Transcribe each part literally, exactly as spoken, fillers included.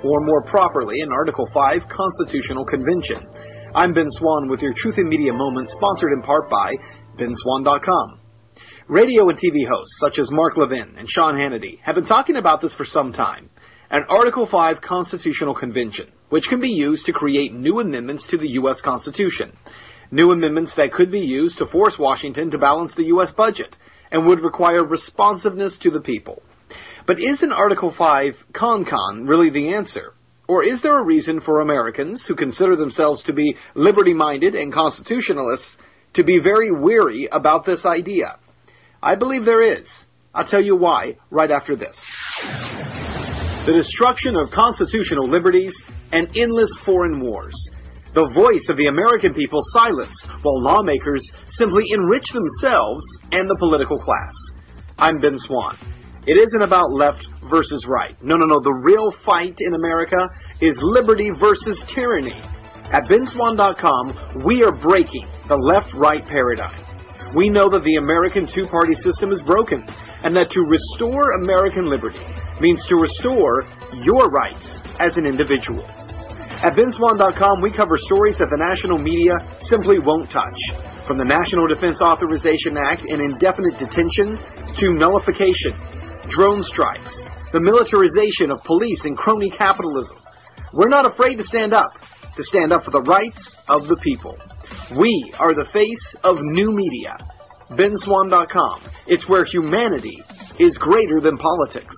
or more properly, an Article five Constitutional Convention. I'm Ben Swan with your Truth in Media Moment, sponsored in part by Ben Swan dot com. Radio and T V hosts such as Mark Levin and Sean Hannity have been talking about this for some time. An Article five Constitutional Convention, which can be used to create new amendments to the U S Constitution. New amendments that could be used to force Washington to balance the U S budget and would require responsiveness to the people. But is an Article five con-con really the answer? Or is there a reason for Americans who consider themselves to be liberty-minded and constitutionalists to be very weary about this idea? I believe there is. I'll tell you why right after this. The destruction of constitutional liberties and endless foreign wars. The voice of the American people silenced while lawmakers simply enrich themselves and the political class. I'm Ben Swan. It isn't about left versus right. No, no, no. The real fight in America is liberty versus tyranny. At Ben Swan dot com, we are breaking the left-right paradigm. We know that the American two-party system is broken, and that to restore American liberty means to restore your rights as an individual. At Ben Swan dot com, we cover stories that the national media simply won't touch. From the National Defense Authorization Act and indefinite detention to nullification, drone strikes, the militarization of police and crony capitalism. We're not afraid to stand up, to stand up for the rights of the people. We are the face of new media. Ben Swan dot com. It's where humanity is greater than politics.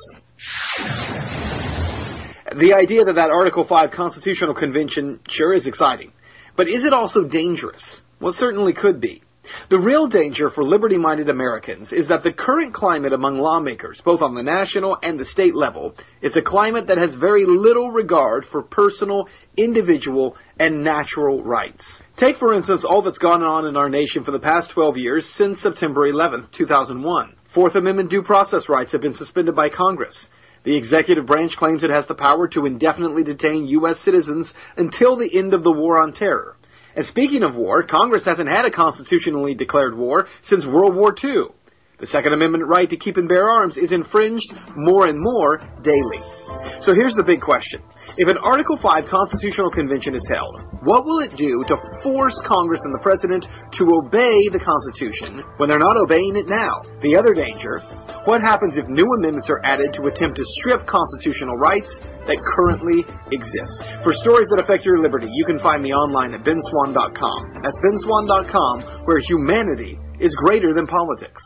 The idea that that Article five Constitutional Convention sure is exciting. But is it also dangerous? Well, it certainly could be. The real danger for liberty-minded Americans is that the current climate among lawmakers, both on the national and the state level, is a climate that has very little regard for personal, individual, and natural rights. Take, for instance, all that's gone on in our nation for the past twelve years since September eleventh, two thousand one. Fourth Amendment due process rights have been suspended by Congress. The executive branch claims it has the power to indefinitely detain U S citizens until the end of the war on terror. And speaking of war, Congress hasn't had a constitutionally declared war since World War Two. The Second Amendment right to keep and bear arms is infringed more and more daily. So here's the big question. If an Article five Constitutional Convention is held, what will it do to force Congress and the President to obey the Constitution when they're not obeying it now? The other danger, what happens if new amendments are added to attempt to strip constitutional rights that currently exist? For stories that affect your liberty, you can find me online at Ben Swan dot com. That's Ben Swan dot com, where humanity is greater than politics.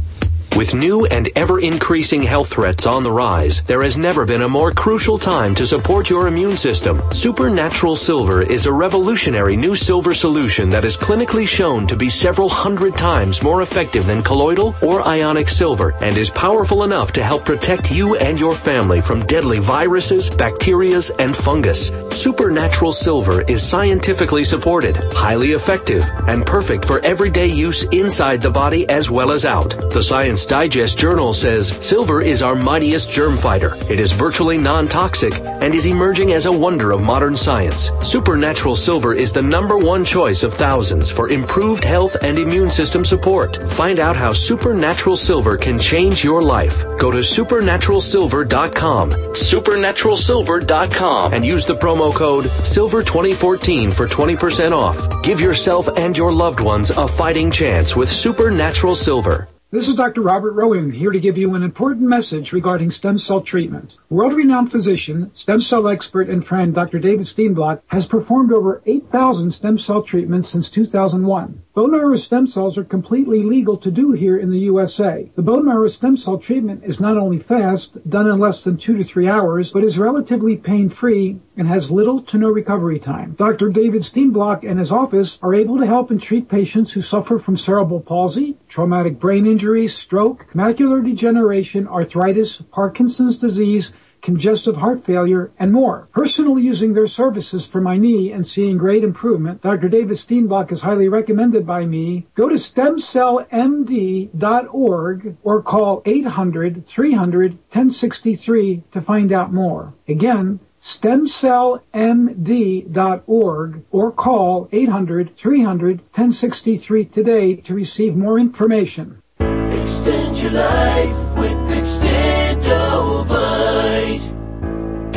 With new and ever-increasing health threats on the rise, there has never been a more crucial time to support your immune system. Supernatural Silver is a revolutionary new silver solution that is clinically shown to be several hundred times more effective than colloidal or ionic silver and is powerful enough to help protect you and your family from deadly viruses, bacteria, and fungus. Supernatural Silver is scientifically supported, highly effective, and perfect for everyday use inside the body as well as out. The Science Digest Journal says silver is our mightiest germ fighter. It is virtually non-toxic and is emerging as a wonder of modern science. Supernatural Silver is the number one choice of thousands for improved health and immune system support. Find out how Supernatural Silver can change your life. Go to supernatural silver dot com, supernatural silver dot com, and use the promo code silver twenty fourteen for twenty percent off. Give yourself and your loved ones a fighting chance with Supernatural Silver. This is Doctor Robert Rowan, here to give you an important message regarding stem cell treatment. World-renowned physician, stem cell expert, and friend Doctor David Steenblock has performed over eight thousand stem cell treatments since two thousand one. Bone marrow stem cells are completely legal to do here in the U S A. The bone marrow stem cell treatment is not only fast, done in less than two to three hours, but is relatively pain-free and has little to no recovery time. Doctor David Steenblock and his office are able to help and treat patients who suffer from cerebral palsy, traumatic brain injury, stroke, macular degeneration, arthritis, Parkinson's disease, congestive heart failure, and more. Personally using their services for my knee and seeing great improvement, Doctor David Steenblock is highly recommended by me. Go to stem cell m d dot org or call eight hundred, three hundred, ten sixty-three to find out more. Again, stem cell m d dot org or call eight hundred, three hundred, ten sixty-three today to receive more information. Extend your life with Extendovite.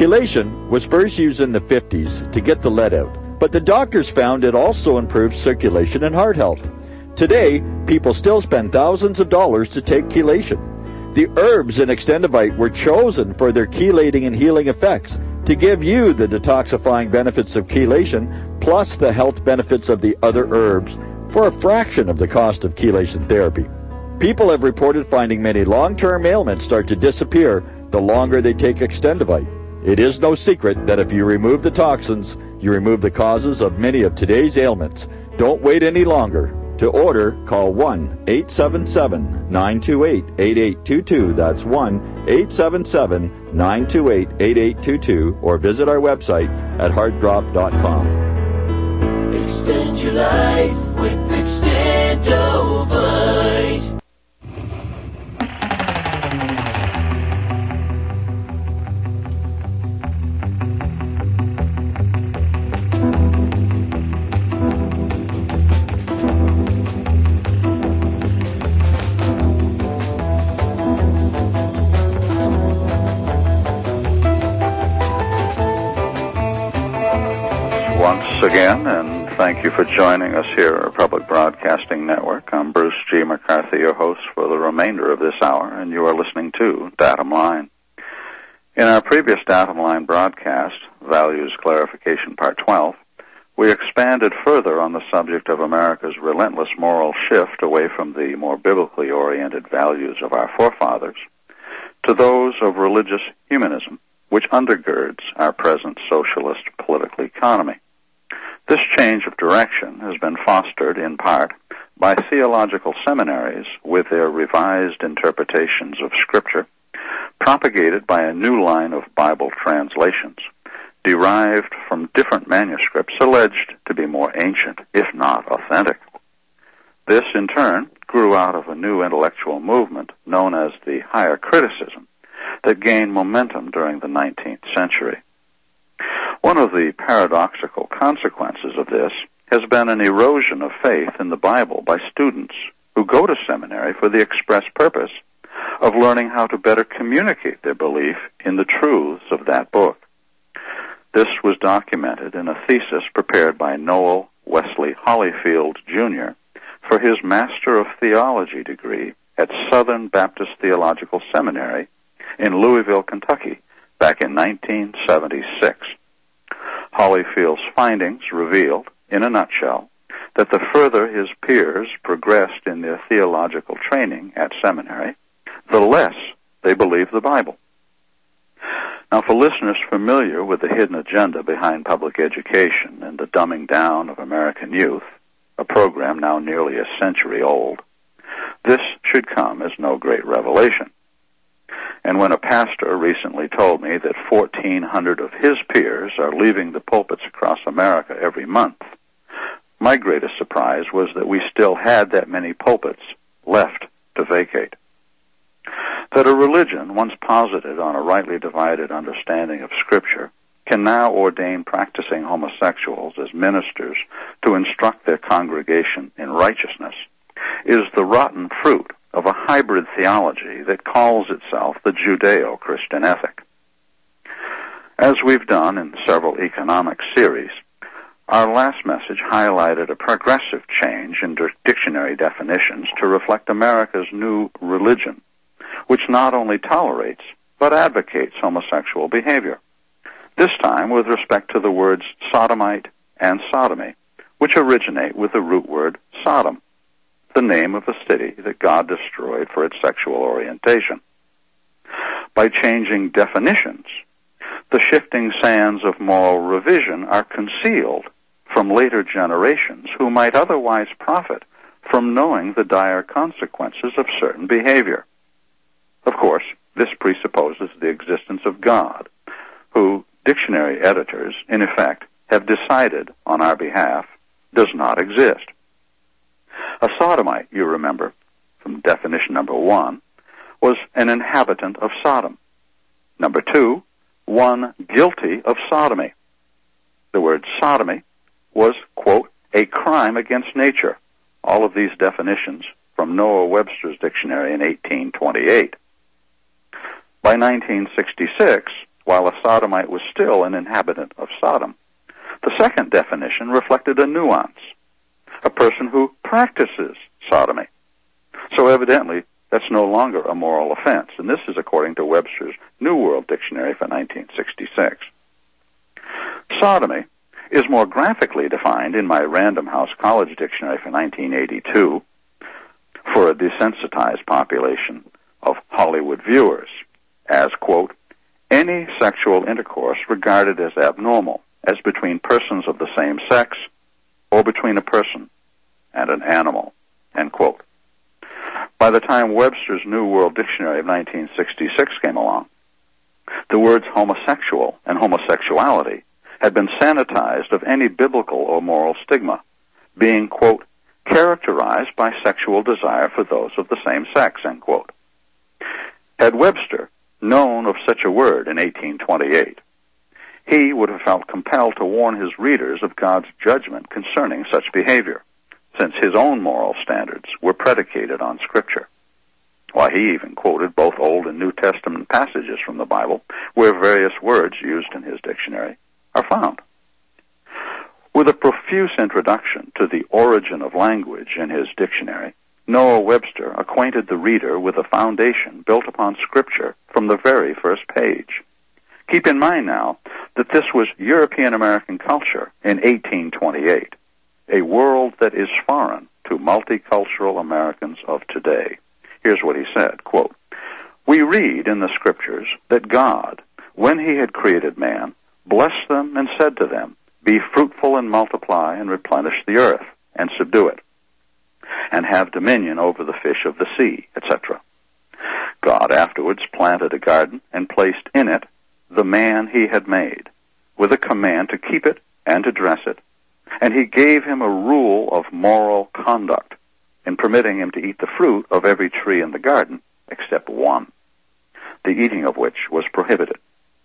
Chelation was first used in the fifties to get the lead out, but the doctors found it also improved circulation and heart health. Today, people still spend thousands of dollars to take chelation. The herbs in Extendivite were chosen for their chelating and healing effects to give you the detoxifying benefits of chelation plus the health benefits of the other herbs for a fraction of the cost of chelation therapy. People have reported finding many long-term ailments start to disappear the longer they take Extendivite. It is no secret that if you remove the toxins, you remove the causes of many of today's ailments. Don't wait any longer. To order, call one eight seven seven, nine two eight, eight eight two two. That's one eight seven seven, nine two eight, eight eight two two, or visit our website at heart drop dot com. Extend your life with Extendovite. Again, and thank you for joining us here at Public Broadcasting Network. I'm Bruce G. McCarthy, your host for the remainder of this hour, and you are listening to Datum Line. In our previous Datum Line broadcast, Values Clarification Part twelve, we expanded further on the subject of America's relentless moral shift away from the more biblically oriented values of our forefathers to those of religious humanism, which undergirds our present socialist political economy. This change of direction has been fostered, in part, by theological seminaries with their revised interpretations of Scripture, propagated by a new line of Bible translations, derived from different manuscripts alleged to be more ancient, if not authentic. This, in turn, grew out of a new intellectual movement known as the Higher Criticism that gained momentum during the nineteenth century. One of the paradoxical consequences of this has been an erosion of faith in the Bible by students who go to seminary for the express purpose of learning how to better communicate their belief in the truths of that book. This was documented in a thesis prepared by Noel Wesley Hollyfield, Junior for his Master of Theology degree at Southern Baptist Theological Seminary in Louisville, Kentucky, back in nineteen seventy-six. Holyfield's findings revealed, in a nutshell, that the further his peers progressed in their theological training at seminary, the less they believed the Bible. Now, for listeners familiar with the hidden agenda behind public education and the dumbing down of American youth, a program now nearly a century old, this should come as no great revelation. And when a pastor recently told me that fourteen hundred of his peers are leaving the pulpits across America every month, my greatest surprise was that we still had that many pulpits left to vacate. That a religion once posited on a rightly divided understanding of Scripture can now ordain practicing homosexuals as ministers to instruct their congregation in righteousness is the rotten fruit of a hybrid theology that calls itself the Judeo-Christian ethic. As we've done in several economic series, our last message highlighted a progressive change in dictionary definitions to reflect America's new religion, which not only tolerates but advocates homosexual behavior, this time with respect to the words sodomite and sodomy, which originate with the root word Sodom, the name of a city that God destroyed for its sexual orientation. By changing definitions, the shifting sands of moral revision are concealed from later generations who might otherwise profit from knowing the dire consequences of certain behavior. Of course, this presupposes the existence of God, who dictionary editors, in effect, have decided on our behalf does not exist. A sodomite, you remember, from definition number one, was an inhabitant of Sodom. Number two, one guilty of sodomy. The word sodomy was, quote, a crime against nature. All of these definitions from Noah Webster's dictionary in eighteen twenty-eight. By nineteen sixty-six, while a sodomite was still an inhabitant of Sodom. The second definition reflected a nuance, a person who practices sodomy. So evidently, that's no longer a moral offense, and this is according to Webster's New World Dictionary for nineteen sixty-six. Sodomy is more graphically defined in my Random House College Dictionary for nineteen eighty-two for a desensitized population of Hollywood viewers as, quote, any sexual intercourse regarded as abnormal, as between persons of the same sex or between a person and an animal, end quote. By the time Webster's New World Dictionary of nineteen sixty-six came along, the words homosexual and homosexuality had been sanitized of any biblical or moral stigma, being, quote, characterized by sexual desire for those of the same sex, end quote. Had Webster known of such a word in eighteen twenty-eight, he would have felt compelled to warn his readers of God's judgment concerning such behavior, since his own moral standards were predicated on Scripture. Why, he even quoted both Old and New Testament passages from the Bible where various words used in his dictionary are found. With a profuse introduction to the origin of language in his dictionary, Noah Webster acquainted the reader with a foundation built upon Scripture from the very first page. Keep in mind now that this was European American culture in eighteen twenty-eight, a world that is foreign to multicultural Americans of today. Here's what he said, quote, we read in the Scriptures that God, when he had created man, blessed them and said to them, be fruitful and multiply and replenish the earth and subdue it, and have dominion over the fish of the sea, et cetera. God afterwards planted a garden and placed in it the man he had made, with a command to keep it and to dress it, and he gave him a rule of moral conduct in permitting him to eat the fruit of every tree in the garden except one, the eating of which was prohibited.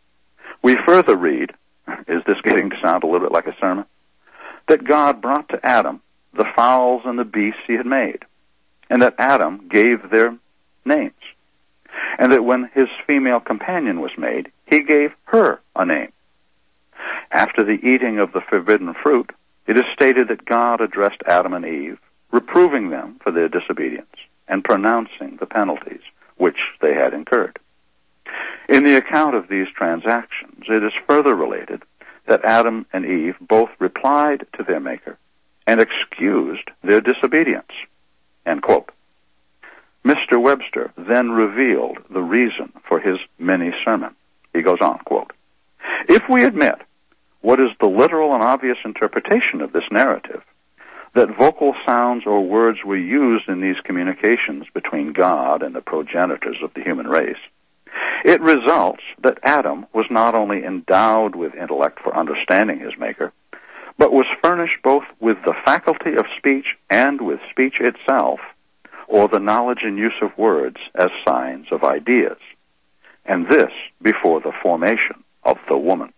We further read, is this getting to sound a little bit like a sermon? That God brought to Adam the fowls and the beasts he had made, and that Adam gave their names, and that when his female companion was made, he gave her a name. After the eating of the forbidden fruit, it is stated that God addressed Adam and Eve, reproving them for their disobedience and pronouncing the penalties which they had incurred. In the account of these transactions, it is further related that Adam and Eve both replied to their Maker and excused their disobedience, end quote. Mister Webster then revealed the reason for his mini-sermon. He goes on, quote, if we admit what is the literal and obvious interpretation of this narrative, that vocal sounds or words were used in these communications between God and the progenitors of the human race, it results that Adam was not only endowed with intellect for understanding his Maker, but was furnished both with the faculty of speech and with speech itself, or the knowledge and use of words as signs of ideas, and this before the formation of the woman.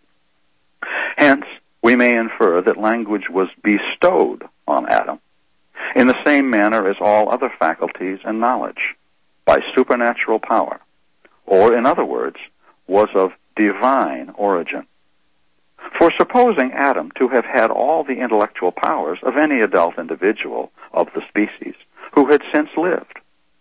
Hence, we may infer that language was bestowed on Adam in the same manner as all other faculties and knowledge, by supernatural power, or, in other words, was of divine origin. For supposing Adam to have had all the intellectual powers of any adult individual of the species who had since lived,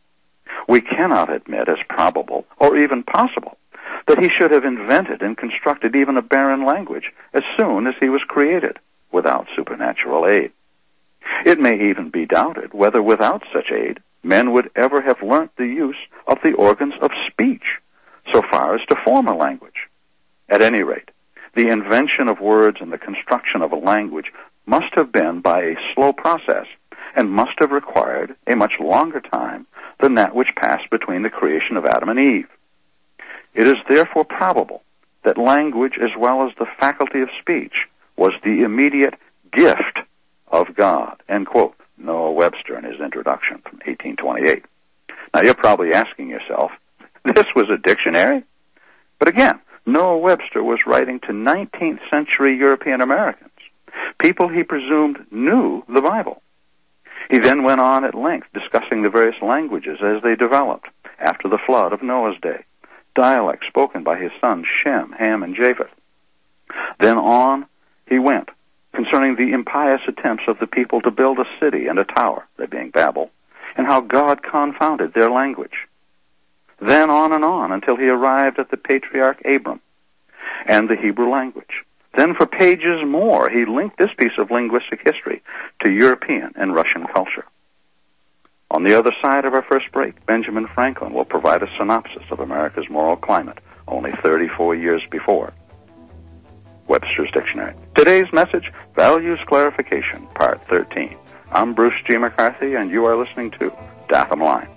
we cannot admit as probable or even possible that he should have invented and constructed even a barren language as soon as he was created without supernatural aid. It may even be doubted whether without such aid men would ever have learnt the use of the organs of speech so far as to form a language. At any rate, the invention of words and the construction of a language must have been by a slow process and must have required a much longer time than that which passed between the creation of Adam and Eve. It is therefore probable that language as well as the faculty of speech was the immediate gift of God, end quote. Noah Webster in his introduction from eighteen twenty-eight. Now you're probably asking yourself, this was a dictionary? But again, Noah Webster was writing to nineteenth century European Americans, people he presumed knew the Bible. He then went on at length discussing the various languages as they developed after the flood of Noah's day, dialect spoken by his sons Shem, Ham, and Japheth. Then on he went, concerning the impious attempts of the people to build a city and a tower, that being Babel, and how God confounded their language. Then on and on until he arrived at the patriarch Abram and the Hebrew language. Then for pages more he linked this piece of linguistic history to European and Russian culture. On the other side of our first break, Benjamin Franklin will provide a synopsis of America's moral climate only thirty-four years before. Webster's Dictionary. Today's message, Values Clarification, Part thirteen. I'm Bruce G. McCarthy, and you are listening to Datham Line.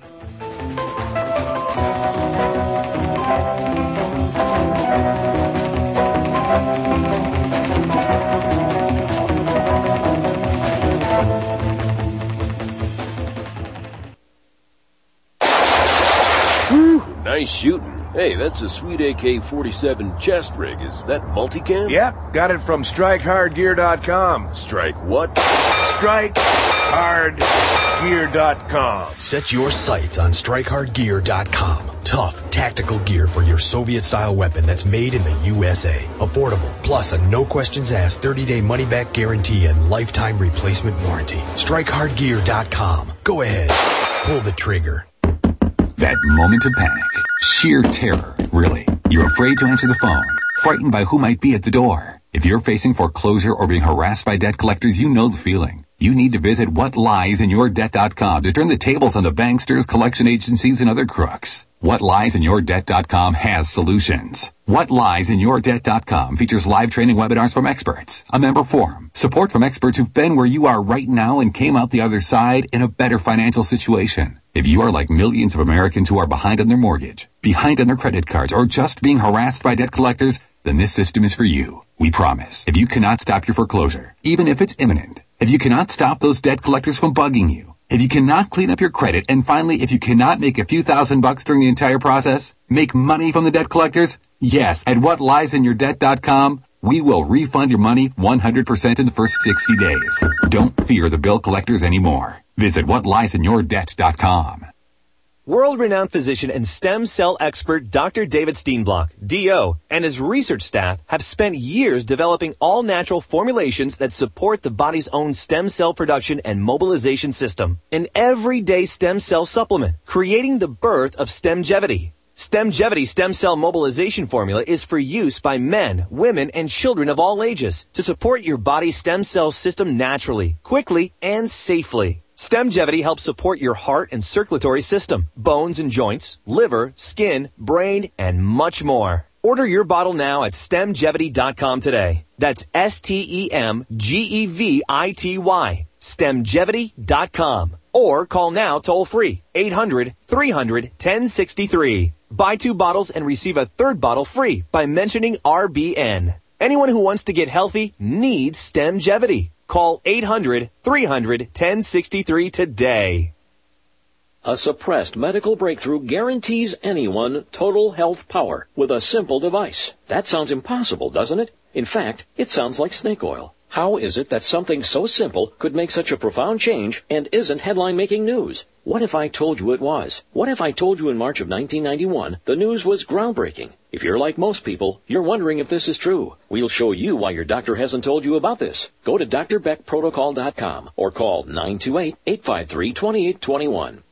Whew, nice shooting. Hey, that's a sweet A K forty-seven chest rig. Is that multicam? Yep, got it from strike hard gear dot com. Strike what? strike hard gear dot com. Set your sights on strike hard gear dot com. Tough, tactical gear for your Soviet-style weapon that's made in the U S A. Affordable, plus a no-questions-asked thirty-day money-back guarantee and lifetime replacement warranty. strike hard gear dot com. Go ahead, pull the trigger. That moment of panic. Sheer terror, really. You're afraid to answer the phone, frightened by who might be at the door. If you're facing foreclosure or being harassed by debt collectors, you know the feeling. You need to visit what lies in your debt dot com to turn the tables on the banksters, collection agencies, and other crooks. what lies in your debt dot com has solutions. what lies in your debt dot com features live training webinars from experts, a member forum, support from experts who've been where you are right now and came out the other side in a better financial situation. If you are like millions of Americans who are behind on their mortgage, behind on their credit cards, or just being harassed by debt collectors, then this system is for you. We promise. If you cannot stop your foreclosure, even if it's imminent, if you cannot stop those debt collectors from bugging you, if you cannot clean up your credit, and finally, if you cannot make a few thousand bucks during the entire process, make money from the debt collectors, yes, at what lies in your debt dot com, we will refund your money one hundred percent in the first sixty days. Don't fear the bill collectors anymore. Visit what lies in your debt dot com. World-renowned physician and stem cell expert Doctor David Steenblock, D O, and his research staff have spent years developing all-natural formulations that support the body's own stem cell production and mobilization system. An everyday stem cell supplement, creating the birth of Stemgevity. Stemgevity stem cell mobilization formula is for use by men, women, and children of all ages to support your body's stem cell system naturally, quickly, and safely. Stemgevity helps support your heart and circulatory system, bones and joints, liver, skin, brain, and much more. Order your bottle now at stemgevity dot com today. That's S T E M G E V I T Y, stemgevity dot com. Or call now toll-free, eight hundred, three hundred, ten sixty-three. Buy two bottles and receive a third bottle free by mentioning R B N. Anyone who wants to get healthy needs Stemgevity. Call eight hundred, three hundred, ten sixty-three today. A suppressed medical breakthrough guarantees anyone total health power with a simple device. That sounds impossible, doesn't it? In fact, it sounds like snake oil. How is it that something so simple could make such a profound change and isn't headline-making news? What if I told you it was? What if I told you in March of nineteen ninety-one the news was groundbreaking? If you're like most people, you're wondering if this is true. We'll show you why your doctor hasn't told you about this. Go to D R Beck Protocol dot com or call nine two eight, eight five three, two eight two one.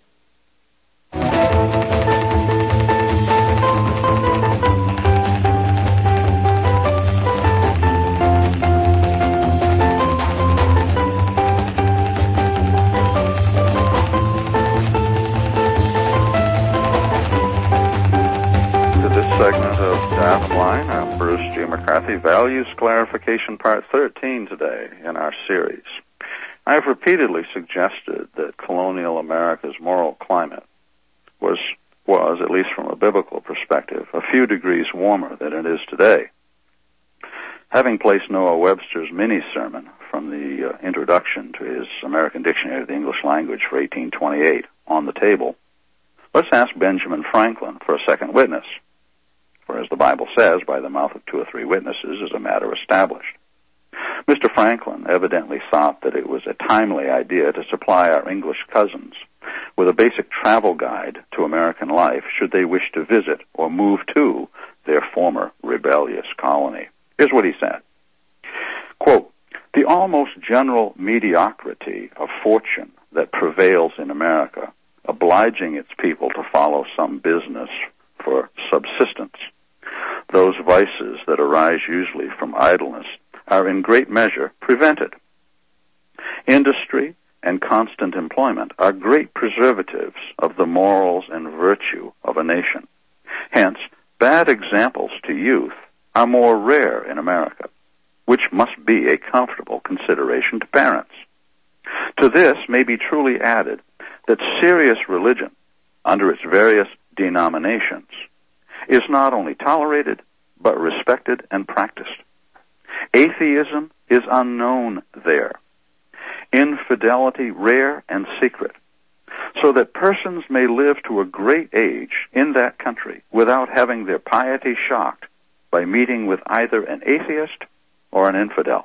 Segment of Datham Line. I'm Bruce G. McCarthy. Values Clarification Part thirteen today in our series. I have repeatedly suggested that colonial America's moral climate was, was, at least from a biblical perspective, a few degrees warmer than it is today. Having placed Noah Webster's mini-sermon from the uh, introduction to his American Dictionary of the English Language for eighteen twenty-eight on the table, let's ask Benjamin Franklin for a second witness. For as the Bible says, by the mouth of two or three witnesses is a matter established. Mister Franklin evidently thought that it was a timely idea to supply our English cousins with a basic travel guide to American life should they wish to visit or move to their former rebellious colony. Here's what he said. Quote, "The almost general mediocrity of fortune that prevails in America, obliging its people to follow some business for subsistence, those vices that arise usually from idleness, are in great measure prevented. Industry and constant employment are great preservatives of the morals and virtue of a nation. Hence, bad examples to youth are more rare in America, which must be a comfortable consideration to parents. To this may be truly added that serious religion, under its various denominations, is not only tolerated, but respected and practiced. Atheism is unknown there. Infidelity rare and secret, so that persons may live to a great age in that country without having their piety shocked by meeting with either an atheist or an infidel.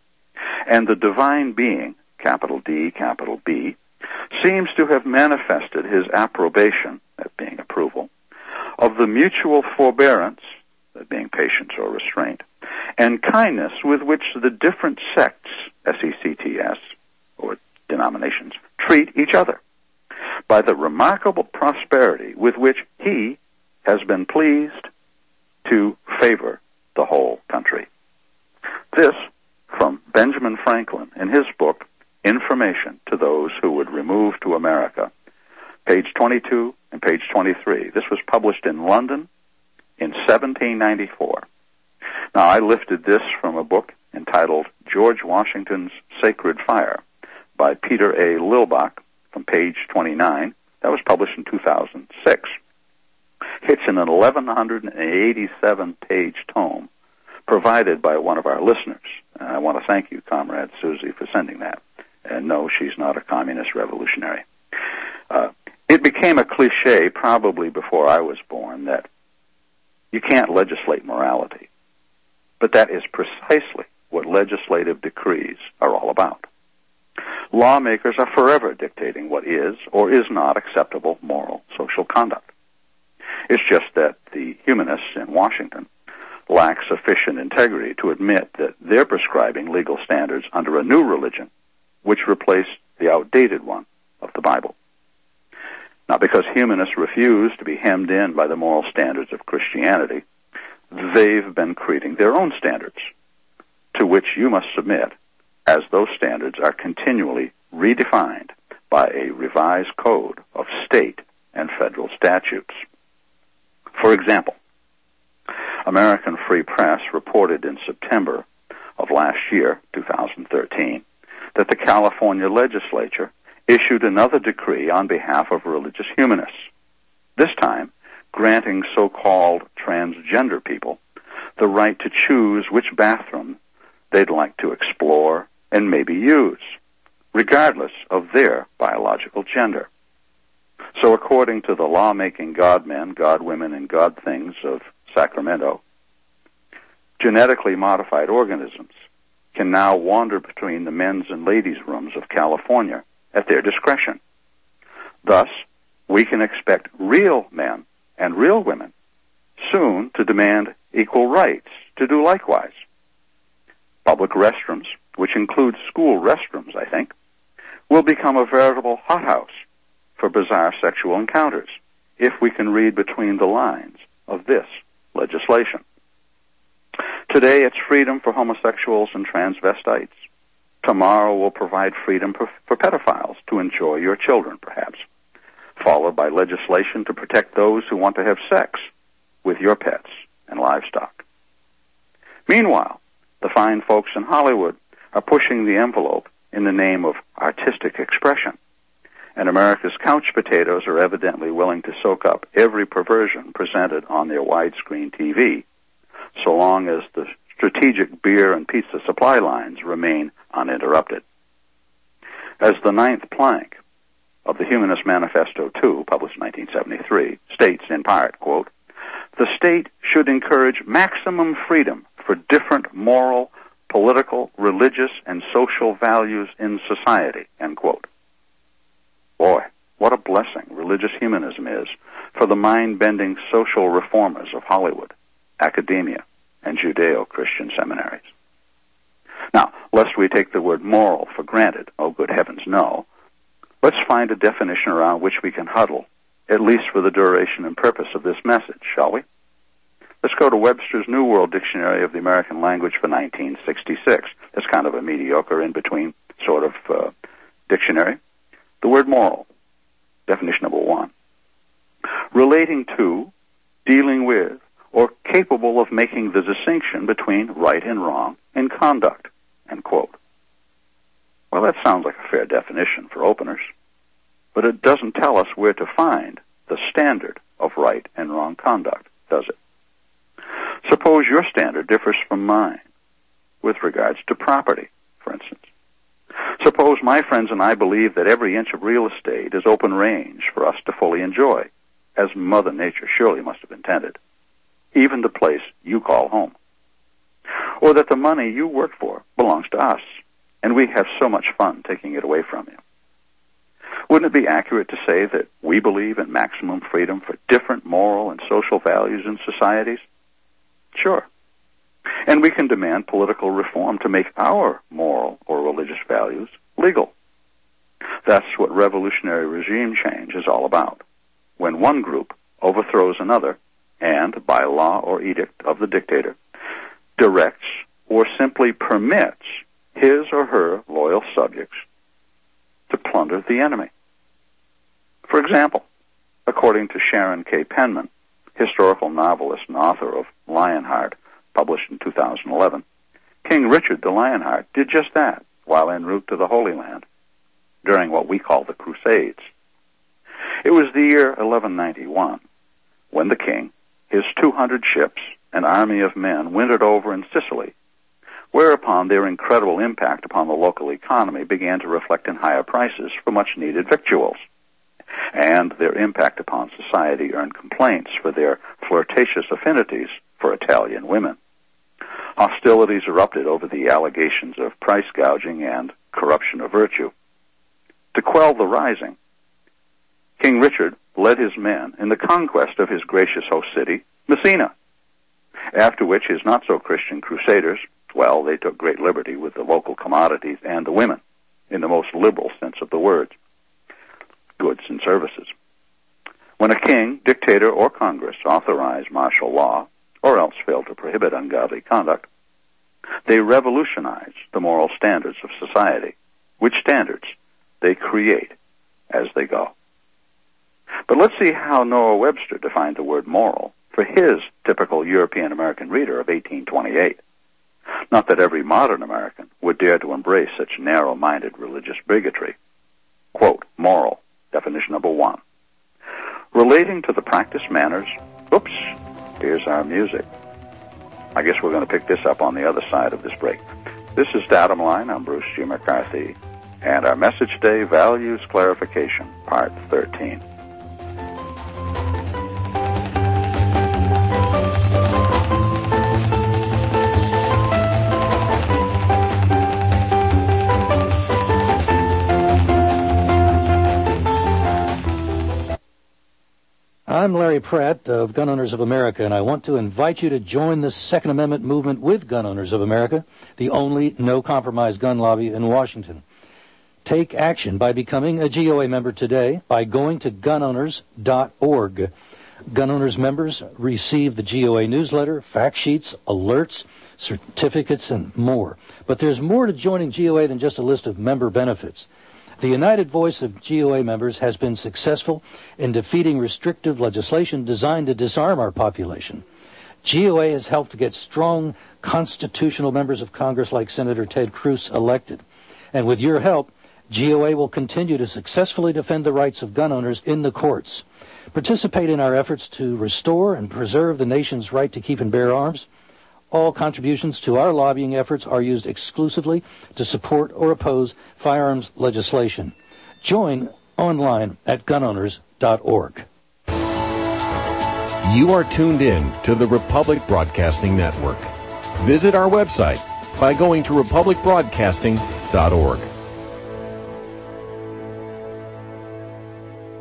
And the divine being, capital D, capital B, seems to have manifested his approbation, that being approval, of the mutual forbearance, that being patience or restraint, and kindness with which the different sects, S E C T S, or denominations, treat each other, by the remarkable prosperity with which he has been pleased to favor the whole country." This from Benjamin Franklin in his book, Information to Those Who Would Remove to America, page twenty-two and page twenty-three. This was published in London in seventeen ninety-four. Now, I lifted this from a book entitled George Washington's Sacred Fire by Peter A. Lilbach from page twenty-nine. That was published in two thousand six. It's in an eleven eighty-seven page tome provided by one of our listeners. And I want to thank you, Comrade Susie, for sending that. And no, she's not a communist revolutionary. Uh, it became a cliche probably before I was born that you can't legislate morality. But that is precisely what legislative decrees are all about. Lawmakers are forever dictating what is or is not acceptable moral social conduct. It's just that the humanists in Washington lack sufficient integrity to admit that they're prescribing legal standards under a new religion which replaced the outdated one of the Bible. Now, because humanists refuse to be hemmed in by the moral standards of Christianity, they've been creating their own standards, to which you must submit, as those standards are continually redefined by a revised code of state and federal statutes. For example, American Free Press reported in September of last year, two thousand thirteen, that the California legislature issued another decree on behalf of religious humanists, this time granting so-called transgender people the right to choose which bathroom they'd like to explore and maybe use, regardless of their biological gender. So according to the law-making God-men, God-women, and God-things of Sacramento, genetically modified organisms can now wander between the men's and ladies' rooms of California at their discretion. Thus, we can expect real men and real women soon to demand equal rights to do likewise. Public restrooms, which include school restrooms, I think, will become a veritable hothouse for bizarre sexual encounters if we can read between the lines of this legislation. Today, it's freedom for homosexuals and transvestites. Tomorrow will provide freedom for, for pedophiles to enjoy your children, perhaps, followed by legislation to protect those who want to have sex with your pets and livestock. Meanwhile, the fine folks in Hollywood are pushing the envelope in the name of artistic expression, and America's couch potatoes are evidently willing to soak up every perversion presented on their widescreen T V, so long as the strategic beer and pizza supply lines remain uninterrupted. As the ninth plank of the Humanist Manifesto two, published in nineteen seventy-three, states in part, quote, "The state should encourage maximum freedom for different moral, political, religious, and social values in society," end quote. Boy, what a blessing religious humanism is for the mind-bending social reformers of Hollywood, academia, and Judeo-Christian seminaries. Now, lest we take the word moral for granted, oh good heavens no, let's find a definition around which we can huddle, at least for the duration and purpose of this message, shall we? Let's go to Webster's New World Dictionary of the American Language for nineteen sixty-six. It's kind of a mediocre in-between sort of uh, dictionary. The word moral, definition number one, relating to, dealing with, or capable of making the distinction between right and wrong in conduct, end quote. Well, that sounds like a fair definition for openers, but it doesn't tell us where to find the standard of right and wrong conduct, does it? Suppose your standard differs from mine with regards to property, for instance. Suppose my friends and I believe that every inch of real estate is open range for us to fully enjoy, as Mother Nature surely must have intended, even the place you call home. Or that the money you work for belongs to us, and we have so much fun taking it away from you. Wouldn't it be accurate to say that we believe in maximum freedom for different moral and social values in societies? Sure. And we can demand political reform to make our moral or religious values legal. That's what revolutionary regime change is all about. When one group overthrows another and, by law or edict of the dictator, directs or simply permits his or her loyal subjects to plunder the enemy. For example, according to Sharon K. Penman, historical novelist and author of Lionheart, published in two thousand eleven, King Richard the Lionheart did just that while en route to the Holy Land during what we call the Crusades. It was the year eleven ninety-one when the king, his two hundred ships, and army of men wintered over in Sicily, whereupon their incredible impact upon the local economy began to reflect in higher prices for much-needed victuals, and their impact upon society earned complaints for their flirtatious affinities for Italian women. Hostilities erupted over the allegations of price gouging and corruption of virtue. To quell the rising, King Richard led his men in the conquest of his gracious host city, Messina, after which his not-so-Christian crusaders, well, they took great liberty with the local commodities and the women, in the most liberal sense of the word, goods and services. When a king, dictator, or Congress authorize martial law, or else fail to prohibit ungodly conduct, they revolutionize the moral standards of society, which standards they create as they go. But let's see how Noah Webster defined the word moral for his typical European-American reader of eighteen twenty-eight. Not that every modern American would dare to embrace such narrow-minded religious bigotry. Quote, moral, definition number one. Relating to the practice manners, oops, here's our music. I guess we're going to pick this up on the other side of this break. This is Datum Line. I'm Bruce G. McCarthy. And our message today, Values Clarification, Part thirteen. I'm Larry Pratt of Gun Owners of America, and I want to invite you to join the Second Amendment movement with Gun Owners of America, the only no-compromise gun lobby in Washington. Take action by becoming a G O A member today by going to gun owners dot org. Gun Owners members receive the G O A newsletter, fact sheets, alerts, certificates, and more. But there's more to joining G O A than just a list of member benefits. The united voice of G O A members has been successful in defeating restrictive legislation designed to disarm our population. G O A has helped to get strong constitutional members of Congress like Senator Ted Cruz elected. And with your help, G O A will continue to successfully defend the rights of gun owners in the courts. Participate in our efforts to restore and preserve the nation's right to keep and bear arms. All contributions to our lobbying efforts are used exclusively to support or oppose firearms legislation. Join online at gun owners dot org. You are tuned in to the Republic Broadcasting Network. Visit our website by going to republic broadcasting dot org.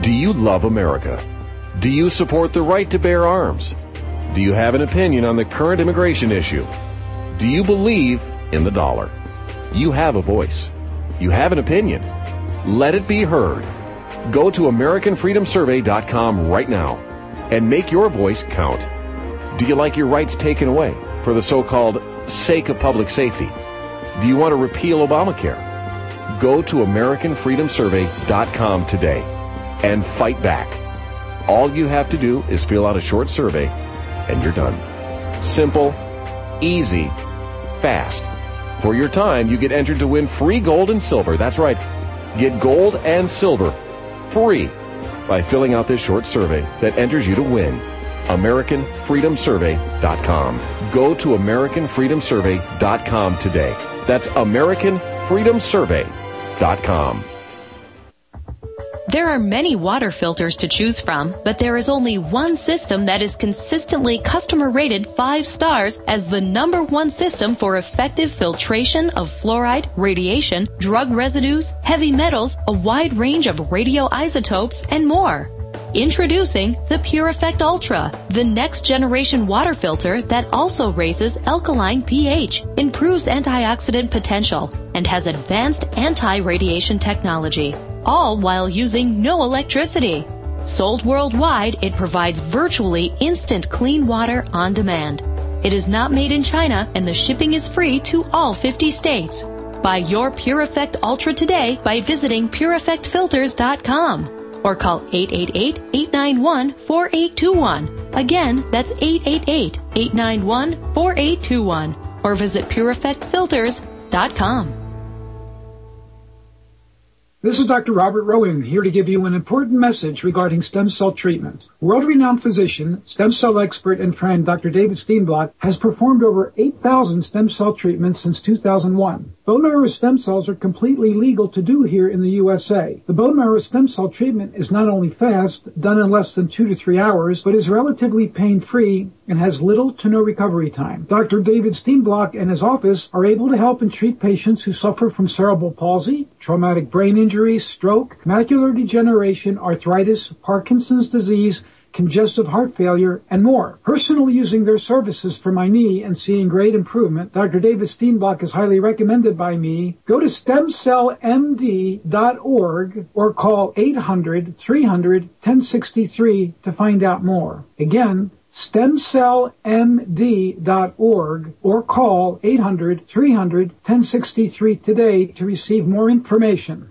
Do you love America? Do you support the right to bear arms? Do you have an opinion on the current immigration issue? Do you believe in the dollar? You have a voice. You have an opinion. Let it be heard. Go to American Freedom Survey dot com right now and make your voice count. Do you like your rights taken away for the so-called sake of public safety? Do you want to repeal Obamacare? Go to American Freedom Survey dot com today and fight back. All you have to do is fill out a short survey and you're done. Simple, easy, fast. For your time, you get entered to win free gold and silver. That's right. Get gold and silver free by filling out this short survey that enters you to win. American Freedom Survey dot com. Go to American Freedom Survey dot com today. That's American Freedom Survey dot com. There are many water filters to choose from, but there is only one system that is consistently customer rated five stars as the number one system for effective filtration of fluoride, radiation, drug residues, heavy metals, a wide range of radioisotopes, and more. Introducing the PureEffect Ultra, the next generation water filter that also raises alkaline pH, improves antioxidant potential, and has advanced anti-radiation technology, all while using no electricity. Sold worldwide, it provides virtually instant clean water on demand. It is not made in China, and the shipping is free to all fifty states. Buy your PureEffect Ultra today by visiting Pure Effect Filters dot com. Or call eight eight eight, eight nine one, four eight two one. Again, that's eight eight eight, eight nine one, four eight two one. Or visit Pure Effect Filters dot com. This is Doctor Robert Rowan, here to give you an important message regarding stem cell treatment. World-renowned physician, stem cell expert, and friend Doctor David Steenblock has performed over eight thousand stem cell treatments since two thousand one. Bone marrow stem cells are completely legal to do here in the U S A. The bone marrow stem cell treatment is not only fast, done in less than two to three hours, but is relatively pain-free and has little to no recovery time. Doctor David Steenblock and his office are able to help and treat patients who suffer from cerebral palsy, traumatic brain injury, stroke, macular degeneration, arthritis, Parkinson's disease, congestive heart failure, and more. Personally using their services for my knee and seeing great improvement, Doctor David Steenblock is highly recommended by me. Go to stem cell m d dot org or call eight hundred, three hundred, ten sixty-three to find out more. Again, stem cell m d dot org or call eight hundred, three hundred, ten sixty-three today to receive more information.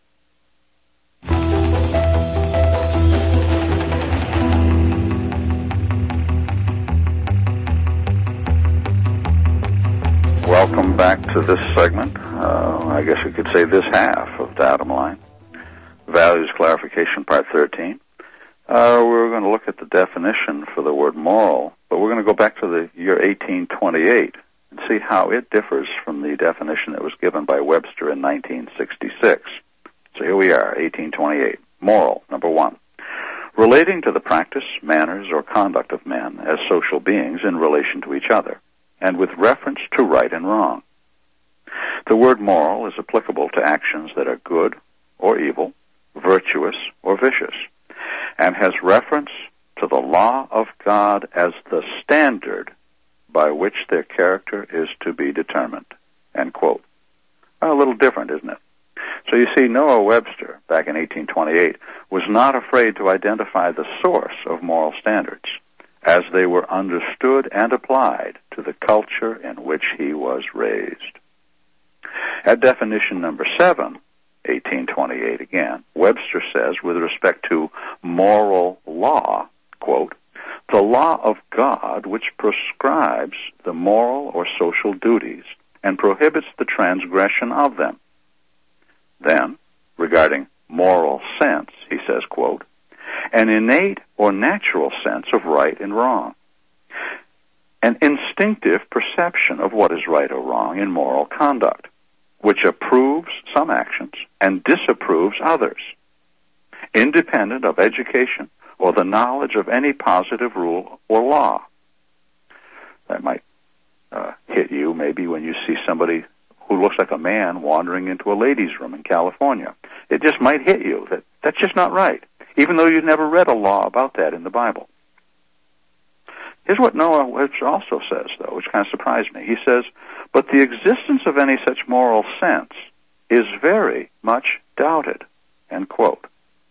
Welcome back to this segment. Uh, I guess you could say this half of Datum Line. Values Clarification, Part thirteen. Uh, we're going to look at the definition for the word moral, but we're going to go back to the year eighteen twenty-eight and see how it differs from the definition that was given by Webster in nineteen sixty-six. So here we are, eighteen twenty-eight. Moral, number one. Relating to the practice, manners, or conduct of men as social beings in relation to each other, and with reference to right and wrong. The word moral is applicable to actions that are good or evil, virtuous or vicious, and has reference to the law of God as the standard by which their character is to be determined. End quote. A little different, isn't it? So you see, Noah Webster, back in eighteen twenty-eight, was not afraid to identify the source of moral standards, as they were understood and applied to the culture in which he was raised. At definition number seven, eighteen twenty-eight again, Webster says, with respect to moral law, quote, the law of God which prescribes the moral or social duties and prohibits the transgression of them. Then, regarding moral sense, he says, quote, an innate or natural sense of right and wrong, an instinctive perception of what is right or wrong in moral conduct, which approves some actions and disapproves others, independent of education or the knowledge of any positive rule or law. That might uh, hit you maybe when you see somebody who looks like a man wandering into a ladies' room in California. It just might hit you that that's just not right. even though you've never read a law about that in the Bible. Here's what Noah Webster also says, though, which kind of surprised me. He says, but the existence of any such moral sense is very much doubted, end quote.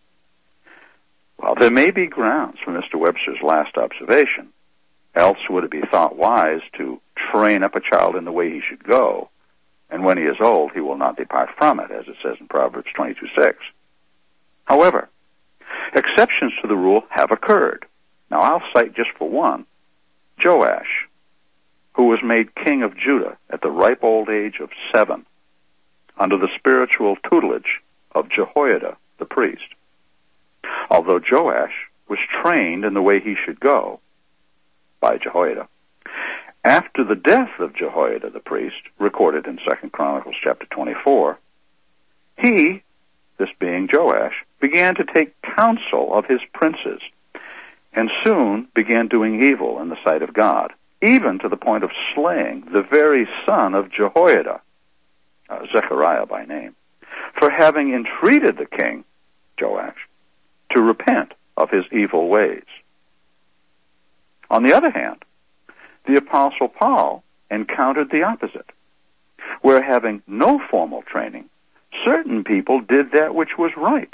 Well, there may be grounds for Mister Webster's last observation, else would it be thought wise to train up a child in the way he should go, and when he is old, he will not depart from it, as it says in Proverbs twenty-two six. However, exceptions to the rule have occurred. Now, I'll cite just for one, Joash, who was made king of Judah at the ripe old age of seven, under the spiritual tutelage of Jehoiada the priest. Although Joash was trained in the way he should go by Jehoiada, after the death of Jehoiada the priest, recorded in Second Chronicles chapter twenty-four, he, this being Joash, began to take counsel of his princes, and soon began doing evil in the sight of God, even to the point of slaying the very son of Jehoiada, uh, Zechariah by name, for having entreated the king, Joash, to repent of his evil ways. On the other hand, the Apostle Paul encountered the opposite, where having no formal training, certain people did that which was right.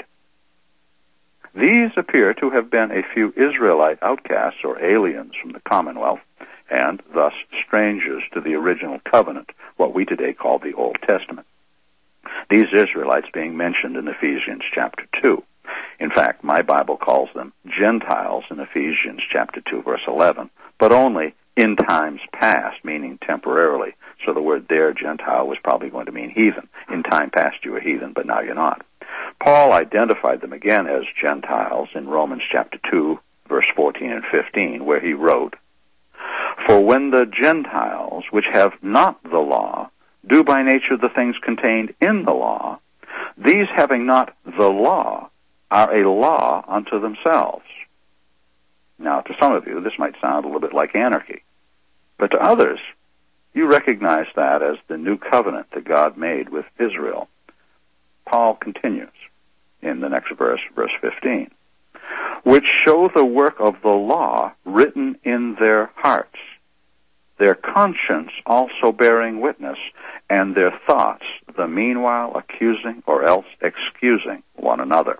These appear to have been a few Israelite outcasts or aliens from the Commonwealth, and thus strangers to the original covenant, what we today call the Old Testament. These Israelites being mentioned in Ephesians chapter two. In fact, my Bible calls them Gentiles in Ephesians chapter two, verse eleven, but only in times past, meaning temporarily. So the word there, Gentile, was probably going to mean heathen. In time past you were heathen, but now you're not. Paul identified them again as Gentiles in Romans chapter two, verse fourteen and fifteen, where he wrote, for when the Gentiles, which have not the law, do by nature the things contained in the law, these having not the law are a law unto themselves. Now, to some of you, this might sound a little bit like anarchy, but to others, you recognize that as the new covenant that God made with Israel. Paul continues in the next verse, verse fifteen, which show the work of the law written in their hearts, their conscience also bearing witness, and their thoughts the meanwhile accusing or else excusing one another.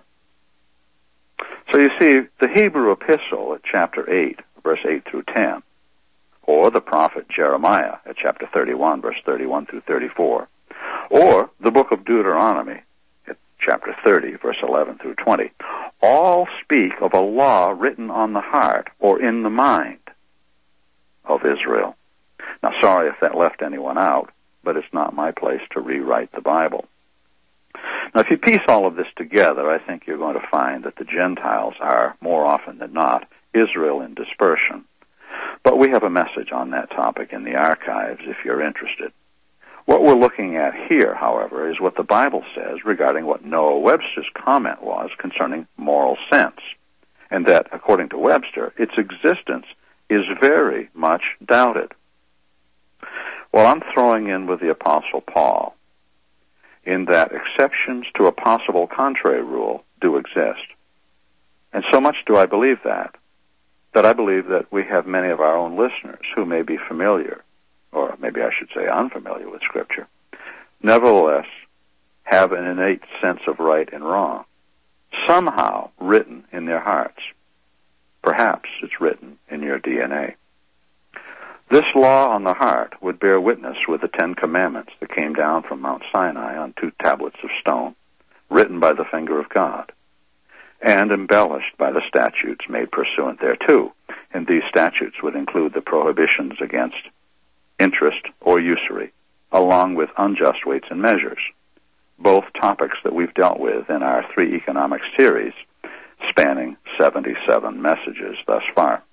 So you see, the Hebrew epistle at chapter eight, verse eight through ten, or the prophet Jeremiah at chapter thirty-one, verse thirty-one through thirty-four, or the book of Deuteronomy at chapter thirty, verse eleven through twenty, all speak of a law written on the heart or in the mind of Israel. Now, sorry if that left anyone out, but it's not my place to rewrite the Bible. Now, if you piece all of this together, I think you're going to find that the Gentiles are, more often than not, Israel in dispersion. But we have a message on that topic in the archives if you're interested. What we're looking at here, however, is what the Bible says regarding what Noah Webster's comment was concerning moral sense, and that, according to Webster, its existence is very much doubted. Well, I'm throwing in with the Apostle Paul, in that exceptions to a possible contrary rule do exist. And so much do I believe that, that I believe that we have many of our own listeners who may be familiar, or maybe I should say unfamiliar with Scripture, nevertheless have an innate sense of right and wrong, somehow written in their hearts. Perhaps it's written in your D N A. This law on the heart would bear witness with the Ten Commandments that came down from Mount Sinai on two tablets of stone, written by the finger of God, and embellished by the statutes made pursuant thereto. And these statutes would include the prohibitions against interest or usury, along with unjust weights and measures, both topics that we've dealt with in our three economics series, spanning seventy-seven messages thus far.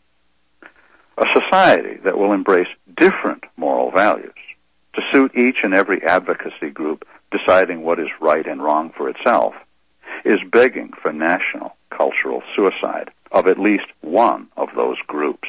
A society that will embrace different moral values to suit each and every advocacy group deciding what is right and wrong for itself is begging for national cultural suicide of at least one of those groups.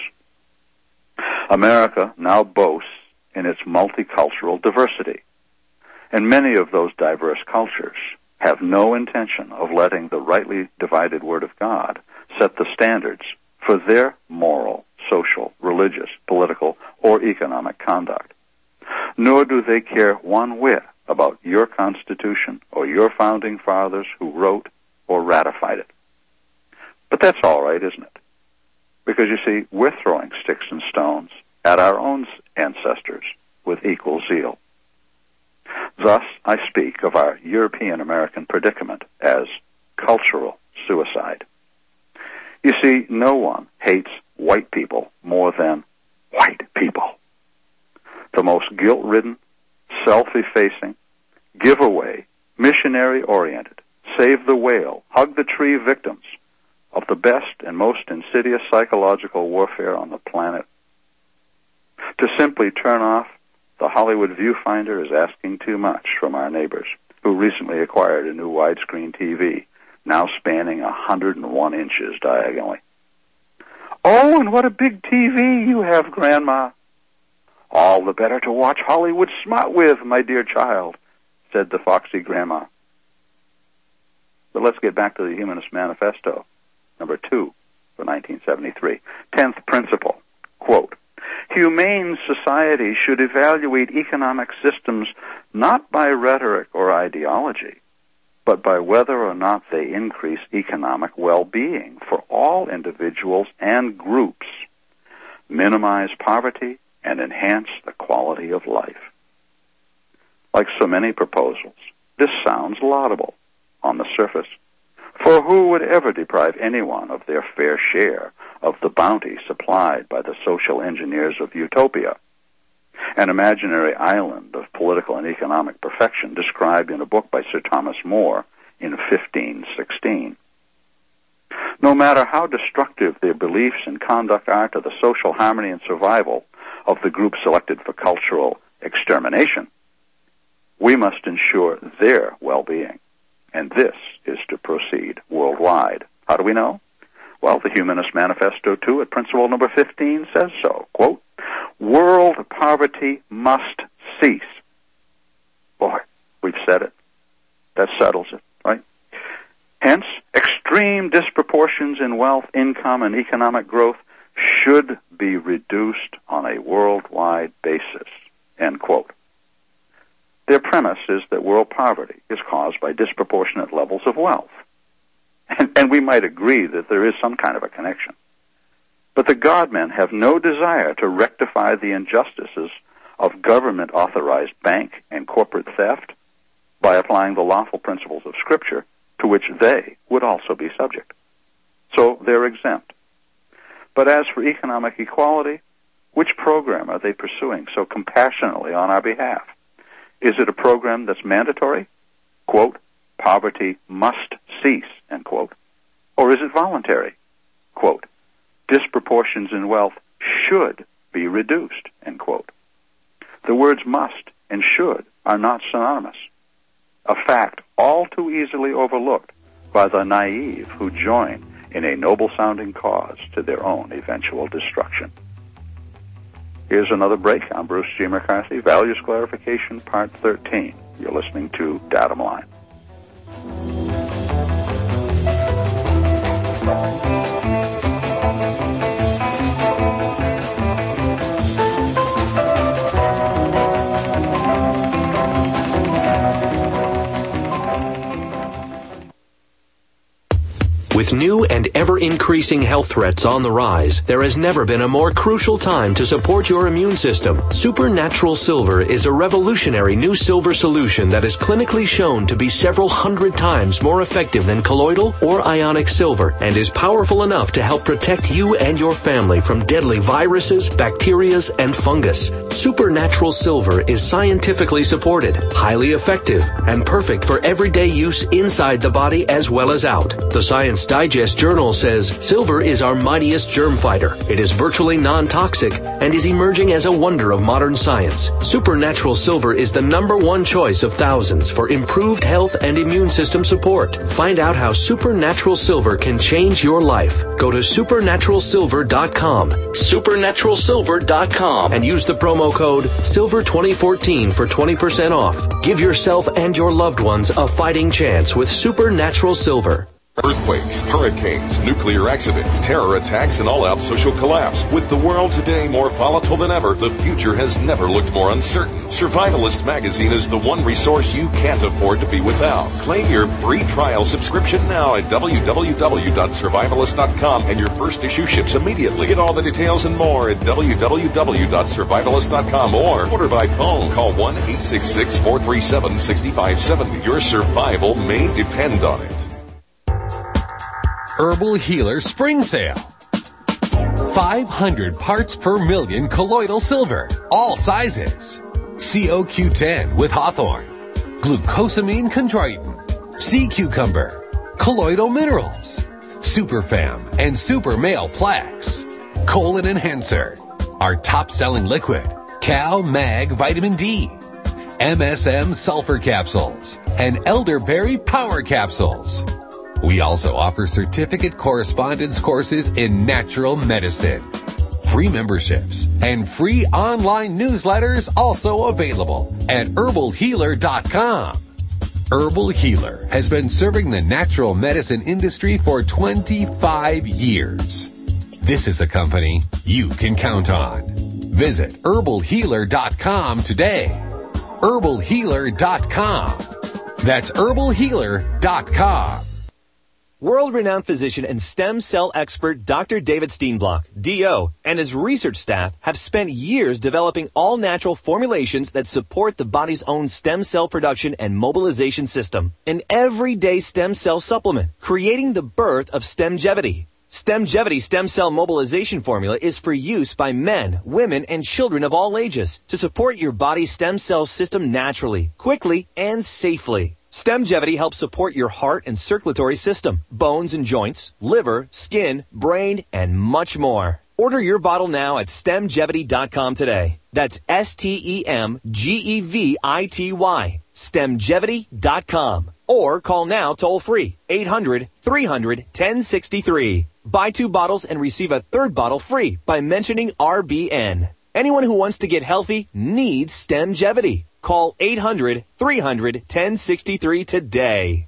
America now boasts in its multicultural diversity, and many of those diverse cultures have no intention of letting the rightly divided Word of God set the standards for their moral, social, religious, political, or economic conduct. Nor do they care one whit about your Constitution or your founding fathers who wrote or ratified it. But that's all right, isn't it? Because, you see, we're throwing sticks and stones at our own ancestors with equal zeal. Thus, I speak of our European-American predicament as cultural suicide. You see, no one hates white people more than white people. The most guilt-ridden, self-effacing, giveaway, missionary-oriented, save the whale, hug the tree victims of the best and most insidious psychological warfare on the planet. To simply turn off the Hollywood viewfinder is asking too much from our neighbors, who recently acquired a new widescreen T V, now spanning one hundred one inches diagonally. "Oh, and what a big T V you have, Grandma." "All the better to watch Hollywood smut with, my dear child," said the foxy grandma. But let's get back to the Humanist Manifesto, number two, for nineteen seventy-three. Tenth principle, quote, "Humane society should evaluate economic systems not by rhetoric or ideology, but by whether or not they increase economic well-being for all individuals and groups, minimize poverty, and enhance the quality of life." Like so many proposals, this sounds laudable on the surface, for who would ever deprive anyone of their fair share of the bounty supplied by the social engineers of utopia, an imaginary island of political and economic perfection described in a book by Sir Thomas More in fifteen sixteen. No matter how destructive their beliefs and conduct are to the social harmony and survival of the group selected for cultural extermination, we must ensure their well-being, and this is to proceed worldwide. How do we know? Well, the Humanist Manifesto two at principle number fifteen says so, quote, "World poverty must cease." Boy, we've said it. That settles it, right? Hence, extreme disproportions in wealth, income, and economic growth should be reduced on a worldwide basis, end quote. Their premise is that world poverty is caused by disproportionate levels of wealth. And, and we might agree that there is some kind of a connection. But the God-men have no desire to rectify the injustices of government-authorized bank and corporate theft by applying the lawful principles of Scripture to which they would also be subject. So they're exempt. But as for economic equality, which program are they pursuing so compassionately on our behalf? Is it a program that's mandatory? Quote, "Poverty must cease," end quote. Or is it voluntary? Quote, "Disproportions in wealth should be reduced," end quote. The words must and should are not synonymous, a fact all too easily overlooked by the naive who join in a noble-sounding cause to their own eventual destruction. Here's another break. I'm Bruce G. McCarthy, Values Clarification, Part thirteen. You're listening to Datum Line. With new and ever-increasing health threats on the rise, there has never been a more crucial time to support your immune system. Supernatural Silver is a revolutionary new silver solution that is clinically shown to be several hundred times more effective than colloidal or ionic silver and is powerful enough to help protect you and your family from deadly viruses, bacteria, and fungus. Supernatural Silver is scientifically supported, highly effective, and perfect for everyday use inside the body as well as out. The science Digest Journal says silver is our mightiest germ fighter. It is virtually non-toxic and is emerging as a wonder of modern science. Supernatural Silver is the number one choice of thousands for improved health and immune system support. Find out how Supernatural Silver can change your life. Go to supernatural silver dot com. supernatural silver dot com and use the promo code silver twenty fourteen for twenty percent off. Give yourself and your loved ones a fighting chance with Supernatural Silver. Earthquakes, hurricanes, nuclear accidents, terror attacks, and all-out social collapse. With the world today more volatile than ever, the future has never looked more uncertain. Survivalist Magazine is the one resource you can't afford to be without. Claim your free trial subscription now at w w w dot survivalist dot com, and your first issue ships immediately. Get all the details and more at w w w dot survivalist dot com or order by phone. Call one eight six six, four three seven, six five seven zero. Your survival may depend on it. Herbal Healer Spring Sale. five hundred parts per million colloidal silver, all sizes. C O Q ten with hawthorn, glucosamine chondroitin, sea cucumber, colloidal minerals, Superfam and Super Male Plaques, Colon Enhancer, our top-selling liquid, Cal Mag Vitamin D, M S M Sulfur Capsules, and Elderberry Power Capsules. We also offer certificate correspondence courses in natural medicine. Free memberships and free online newsletters also available at herbal healer dot com. Herbal Healer has been serving the natural medicine industry for twenty-five years. This is a company you can count on. Visit herbal healer dot com today. herbal healer dot com. That's herbal healer dot com. World-renowned physician and stem cell expert Doctor David Steenblock, D O, and his research staff have spent years developing all-natural formulations that support the body's own stem cell production and mobilization system. An everyday stem cell supplement, creating the birth of Stemgevity. Stemgevity stem cell mobilization formula is for use by men, women, and children of all ages to support your body's stem cell system naturally, quickly, and safely. Stemgevity helps support your heart and circulatory system, bones and joints, liver, skin, brain, and much more. Order your bottle now at stemgevity dot com today. That's S T E M G E V I T Y, stemgevity dot com. Or call now toll-free, eight hundred, three hundred, ten sixty-three. Buy two bottles and receive a third bottle free by mentioning R B N. Anyone who wants to get healthy needs Stemgevity. Call eight hundred, three hundred, ten sixty-three today.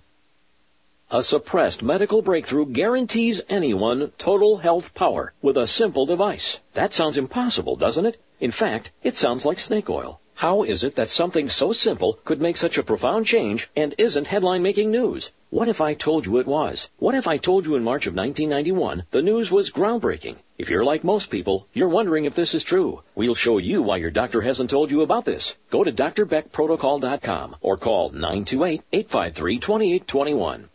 A suppressed medical breakthrough guarantees anyone total health power with a simple device. That sounds impossible, doesn't it? In fact, it sounds like snake oil. How is it that something so simple could make such a profound change and isn't headline-making news? What if I told you it was? What if I told you in March of nineteen ninety-one the news was groundbreaking? If you're like most people, you're wondering if this is true. We'll show you why your doctor hasn't told you about this. Go to D R Beck Protocol dot com or call nine two eight, eight five three, two eight two one.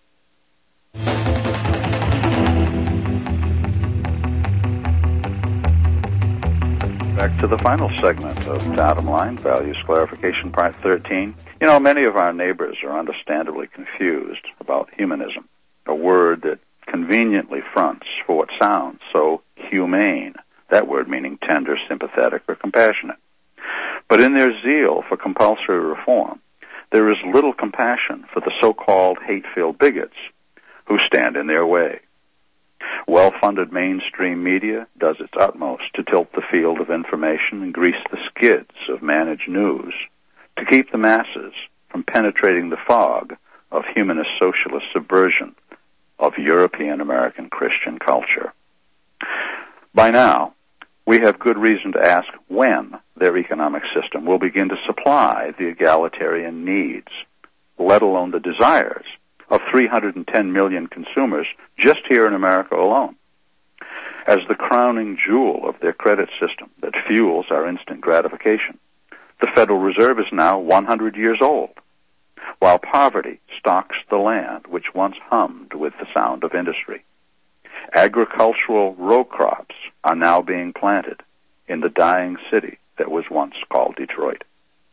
Back to the final segment of Datum Line, Values Clarification, Part thirteen. You know, many of our neighbors are understandably confused about humanism, a word that conveniently fronts for what sounds so humane, that word meaning tender, sympathetic, or compassionate. But in their zeal for compulsory reform, there is little compassion for the so-called hate-filled bigots who stand in their way. Well-funded mainstream media does its utmost to tilt the field of information and grease the skids of managed news to keep the masses from penetrating the fog of humanist socialist subversion of European American Christian culture. By now, we have good reason to ask when their economic system will begin to supply the egalitarian needs, let alone the desires, of three hundred ten million consumers just here in America alone. As the crowning jewel of their credit system that fuels our instant gratification, the Federal Reserve is now one hundred years old, while poverty stalks the land which once hummed with the sound of industry. Agricultural row crops are now being planted in the dying city that was once called Detroit.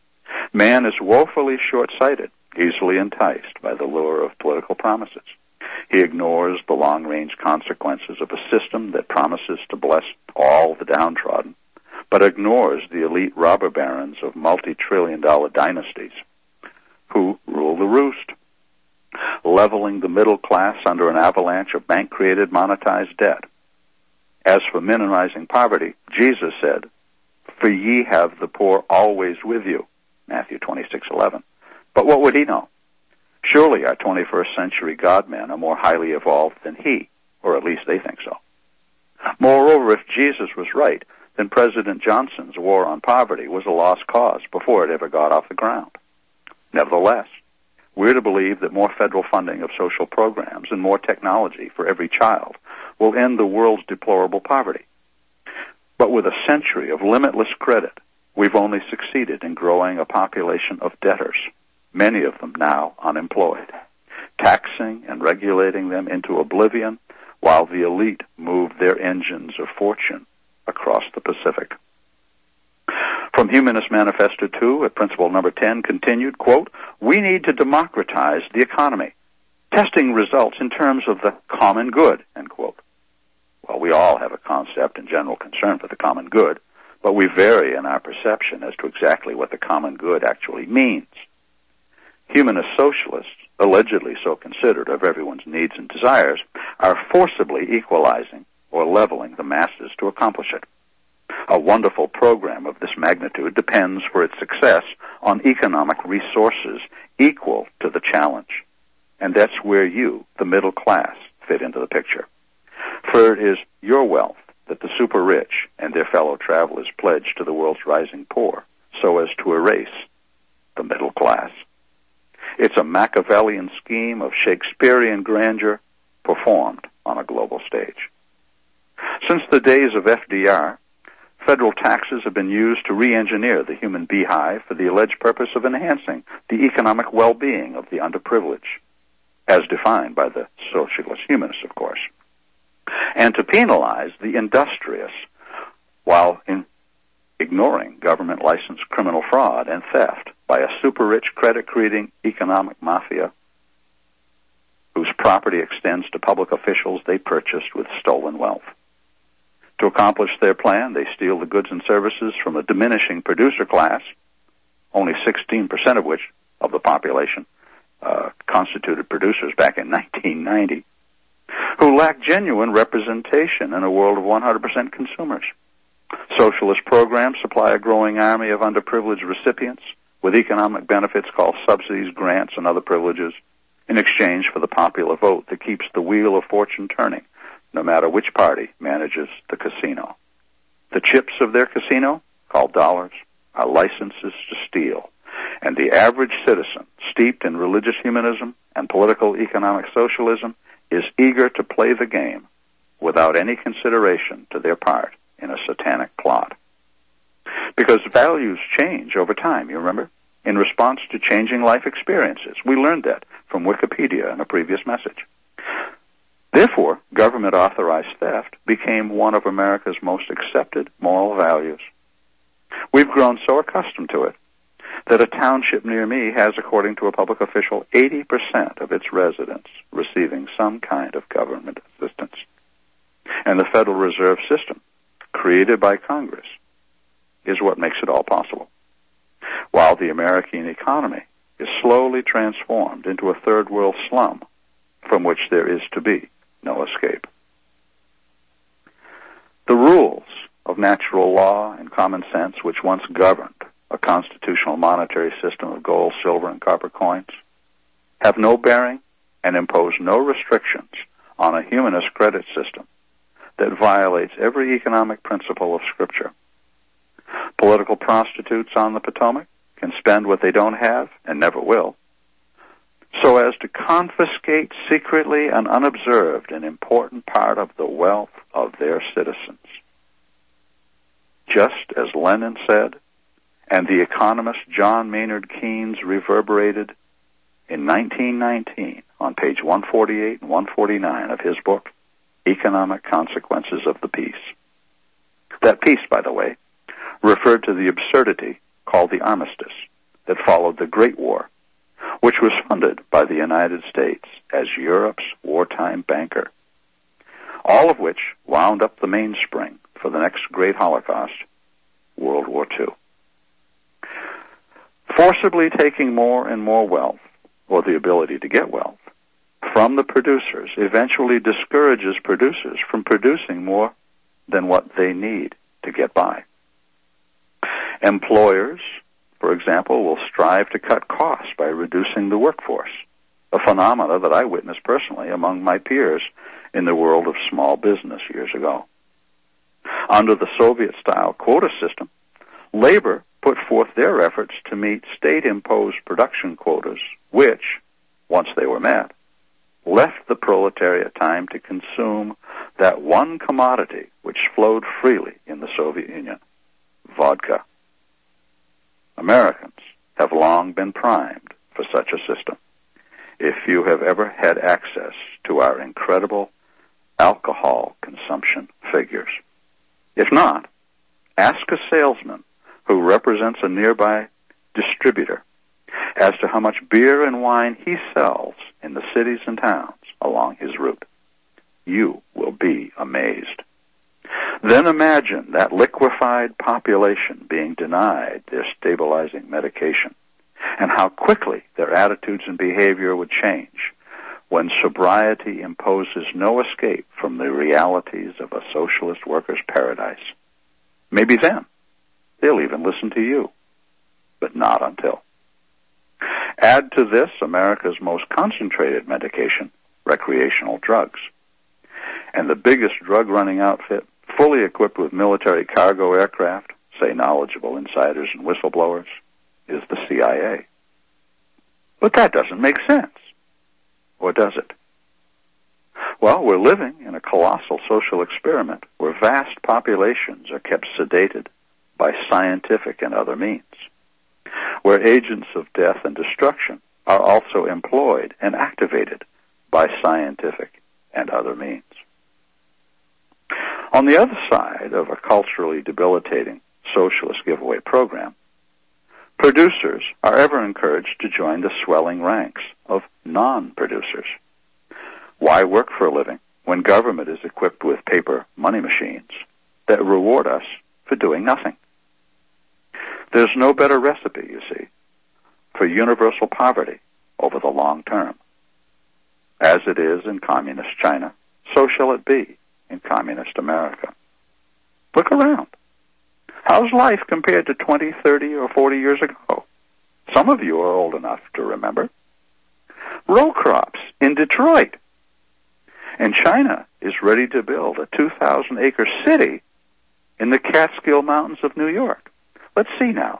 Man is woefully short-sighted, easily enticed by the lure of political promises. He ignores the long-range consequences of a system that promises to bless all the downtrodden, but ignores the elite robber barons of multi-trillion dollar dynasties who rule the roost, leveling the middle class under an avalanche of bank-created monetized debt. As for minimizing poverty, Jesus said, "For ye have the poor always with you," Matthew twenty-six eleven. But what would he know? Surely our twenty-first century God-men are more highly evolved than he, or at least they think so. Moreover, if Jesus was right, then President Johnson's war on poverty was a lost cause before it ever got off the ground. Nevertheless, we're to believe that more federal funding of social programs and more technology for every child will end the world's deplorable poverty. But with a century of limitless credit, we've only succeeded in growing a population of debtors, many of them now unemployed, taxing and regulating them into oblivion while the elite move their engines of fortune across the Pacific. From Humanist Manifesto two, at principle number ten, continued, quote, "We need to democratize the economy, testing results in terms of the common good," end quote. Well, we all have a concept and general concern for the common good, but we vary in our perception as to exactly what the common good actually means. Humanist socialists, allegedly so considerate of everyone's needs and desires, are forcibly equalizing or leveling the masses to accomplish it. A wonderful program of this magnitude depends for its success on economic resources equal to the challenge. And that's where you, the middle class, fit into the picture. For it is your wealth that the super rich and their fellow travelers pledge to the world's rising poor so as to erase the middle class. It's a Machiavellian scheme of Shakespearean grandeur performed on a global stage. Since the days of F D R, federal taxes have been used to re-engineer the human beehive for the alleged purpose of enhancing the economic well-being of the underprivileged, as defined by the socialist humanists, of course, and to penalize the industrious while in ignoring government-licensed criminal fraud and theft by a super-rich credit-creating economic mafia whose property extends to public officials they purchased with stolen wealth. To accomplish their plan, they steal the goods and services from a diminishing producer class, only sixteen percent of which, of the population, uh, constituted producers back in nineteen ninety, who lack genuine representation in a world of one hundred percent consumers. Socialist programs supply a growing army of underprivileged recipients with economic benefits called subsidies, grants, and other privileges in exchange for the popular vote that keeps the wheel of fortune turning, no matter which party manages the casino. The chips of their casino, called dollars, are licenses to steal, and the average citizen, steeped in religious humanism and political economic socialism, is eager to play the game without any consideration to their part in a satanic plot. Because values change over time, you remember, in response to changing life experiences. We learned that from Wikipedia in a previous message. Therefore, government-authorized theft became one of America's most accepted moral values. We've grown so accustomed to it that a township near me has, according to a public official, eighty percent of its residents receiving some kind of government assistance. And the Federal Reserve System, created by Congress, is what makes it all possible. While the American economy is slowly transformed into a third-world slum from which there is to be no escape. The rules of natural law and common sense, which once governed a constitutional monetary system of gold, silver, and copper coins, have no bearing and impose no restrictions on a humanist credit system that violates every economic principle of Scripture. Political prostitutes on the Potomac can spend what they don't have, and never will, so as to confiscate secretly and unobserved an important part of the wealth of their citizens. Just as Lenin said, and the economist John Maynard Keynes reverberated in nineteen nineteen on page one forty-eight and one forty-nine of his book, Economic Consequences of the Peace. That peace, by the way, referred to the absurdity called the armistice that followed the Great War, which was funded by the United States as Europe's wartime banker, all of which wound up the mainspring for the next great Holocaust, World War Two. Forcibly taking more and more wealth, or the ability to get wealth, from the producers eventually discourages producers from producing more than what they need to get by. Employers, for example, will strive to cut costs by reducing the workforce, a phenomena that I witnessed personally among my peers in the world of small business years ago. Under the Soviet-style quota system, labor put forth their efforts to meet state-imposed production quotas, which, once they were met, left the proletariat time to consume that one commodity which flowed freely in the Soviet Union, vodka. Americans have long been primed for such a system. If you have ever had access to our incredible alcohol consumption figures. If not, ask a salesman who represents a nearby distributor as to how much beer and wine he sells in the cities and towns along his route. You will be amazed. Then imagine that liquefied population being denied their stabilizing medication, and how quickly their attitudes and behavior would change when sobriety imposes no escape from the realities of a socialist worker's paradise. Maybe then they'll even listen to you, but not until. Add to this America's most concentrated medication, recreational drugs. And the biggest drug-running outfit, fully equipped with military cargo aircraft, say knowledgeable insiders and whistleblowers, is the C I A. But that doesn't make sense. Or does it? Well, we're living in a colossal social experiment where vast populations are kept sedated by scientific and other means, where agents of death and destruction are also employed and activated by scientific and other means. On the other side of a culturally debilitating socialist giveaway program, producers are ever encouraged to join the swelling ranks of non-producers. Why work for a living when government is equipped with paper money machines that reward us for doing nothing? There's no better recipe, you see, for universal poverty over the long term. As it is in communist China, so shall it be in communist America. Look around. How's life compared to twenty, thirty, or forty years ago? Some of you are old enough to remember. Row crops in Detroit. And China is ready to build a two thousand acre city in the Catskill Mountains of New York. Let's see now.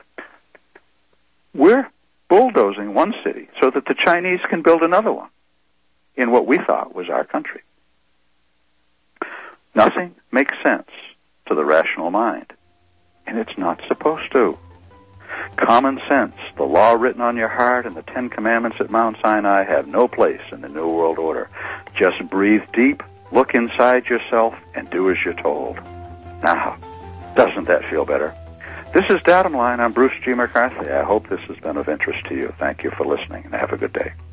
We're bulldozing one city so that the Chinese can build another one in what we thought was our country. Nothing makes sense to the rational mind, and it's not supposed to. Common sense, the law written on your heart, and the Ten Commandments at Mount Sinai have no place in the New World Order. Just breathe deep, look inside yourself, and do as you're told. Now, doesn't that feel better? This is Datum Line. I'm Bruce G. McCarthy. I hope this has been of interest to you. Thank you for listening, and have a good day.